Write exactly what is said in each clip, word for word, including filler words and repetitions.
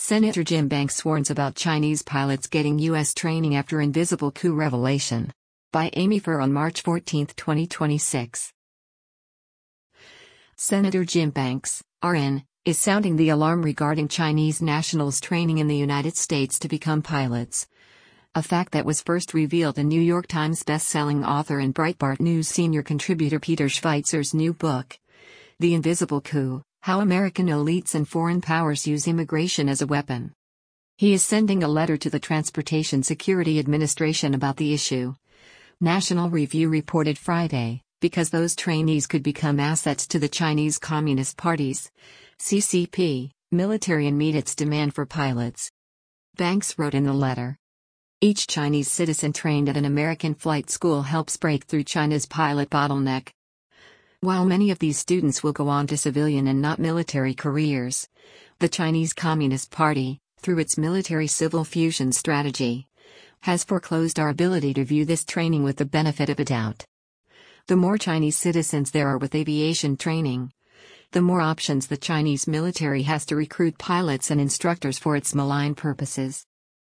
Senator Jim Banks warns about Chinese pilots getting U S training after invisible coup revelation. By Amy Furr on March fourteenth, twenty twenty-six. Senator Jim Banks, R N, is sounding the alarm regarding Chinese nationals training in the United States to become pilots. A fact that was first revealed in New York Times best-selling author and Breitbart News senior contributor Peter Schweizer's new book, The Invisible Coup: How American Elites and Foreign Powers Use Immigration as a Weapon. He is sending a letter to the Transportation Security Administration about the issue. National Review reported Friday, because those trainees could become assets to the Chinese Communist Party's C C P military and meet its demand for pilots. Banks wrote in the letter, each Chinese citizen trained at an American flight school helps break through China's pilot bottleneck. While many of these students will go on to civilian and not military careers, the Chinese Communist Party, through its military-civil fusion strategy, has foreclosed our ability to view this training with the benefit of a doubt. The more Chinese citizens there are with aviation training, the more options the Chinese military has to recruit pilots and instructors for its malign purposes.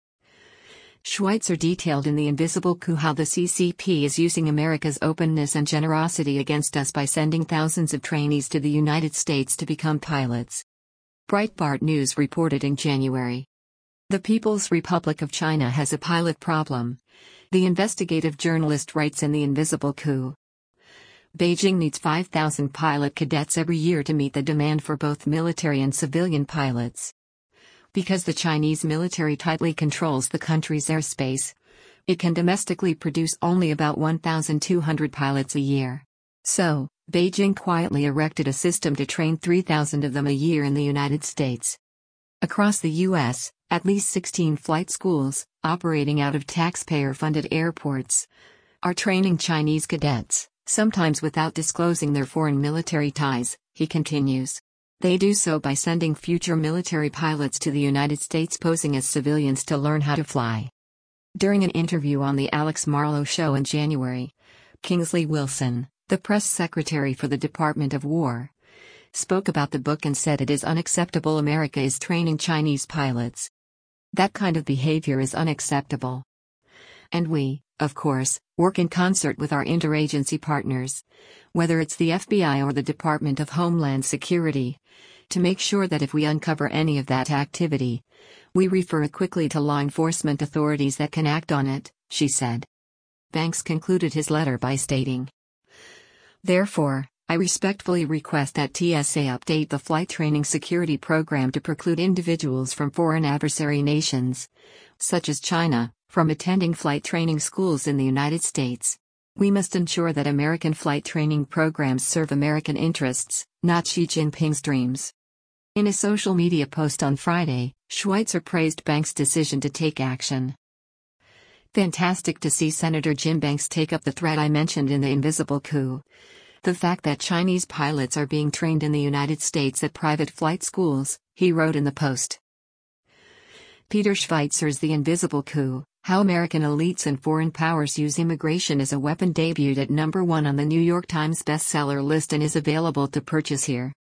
Schweitzer detailed in The Invisible Coup how the C C P is using America's openness and generosity against us by sending thousands of trainees to the United States to become pilots. Breitbart News reported in January. The People's Republic of China has a pilot problem, the investigative journalist writes in The Invisible Coup. Beijing needs five thousand pilot cadets every year to meet the demand for both military and civilian pilots. Because the Chinese military tightly controls the country's airspace, it can domestically produce only about one thousand two hundred pilots a year. So, Beijing quietly erected a system to train three thousand of them a year in the United States. Across the U S, at least sixteen flight schools, operating out of taxpayer-funded airports, are training Chinese cadets, sometimes without disclosing their foreign military ties, he continues. They do so by sending future military pilots to the United States posing as civilians to learn how to fly. During an interview on The Alex Marlow Show in January, Kingsley Wilson, the press secretary for the Department of War, spoke about the book and said it is unacceptable America is training Chinese pilots. That kind of behavior is unacceptable. And we, of course, work in concert with our interagency partners, whether it's the F B I or the Department of Homeland Security, to make sure that if we uncover any of that activity, we refer it quickly to law enforcement authorities that can act on it, she said. Banks concluded his letter by stating, therefore, I respectfully request that T S A update the flight training security program to preclude individuals from foreign adversary nations, such as China, from attending flight training schools in the United States. We must ensure that American flight training programs serve American interests, not Xi Jinping's dreams. In a social media post on Friday, Schweitzer praised Banks' decision to take action. Fantastic to see Senator Jim Banks take up the thread I mentioned in The Invisible Coup. The fact that Chinese pilots are being trained in the United States at private flight schools, he wrote in the post. Peter Schweitzer's The Invisible Coup: How American Elites and Foreign Powers Use Immigration as a Weapon debuted at number one on the New York Times bestseller list and is available to purchase here.